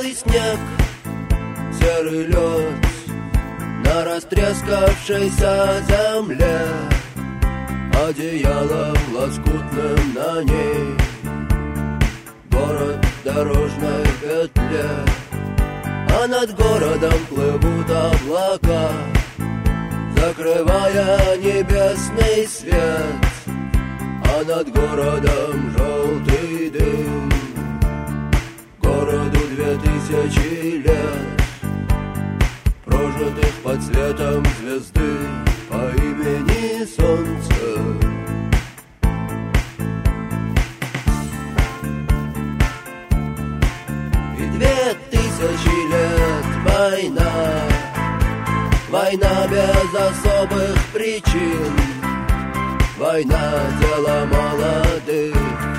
белый снег, серый лед на растрескавшейся земле, одеялом лоскутным на ней город в дорожной петле. А над городом плывут облака, закрывая небесный свет. А над городом желтый дым, городу 2000 лет, прожитых под светом звезды по имени Солнце. И 2000 лет война, война без особых причин, война дело молодых,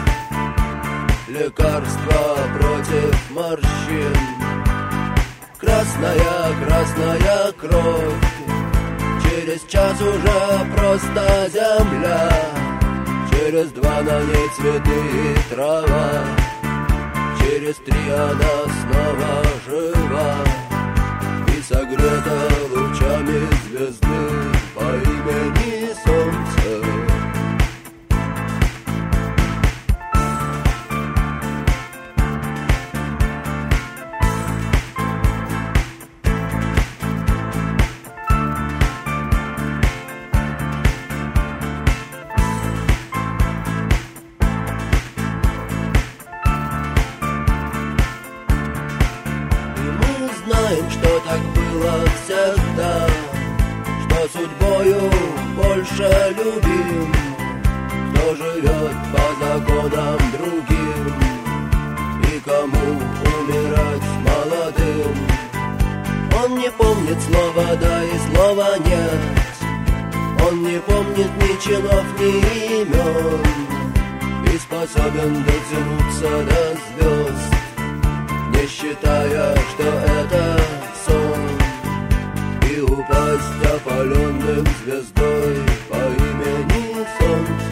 лекарство против морщин. Красная, красная кровь, через час уже просто земля, через 2 на ней цветы и трава, через 3 она снова жива и согрета лучами звезды по имени Солнце. Знаем, что так было всегда, что судьбою больше любим, кто живет по законам другим и кому умирать молодым. Он не помнит слова «да» и слова «нет», он не помнит ни чинов, ни имен и способен дотянуться до звезд, не считая, что это сон, и упасть опаленным звездой по имени Солнце.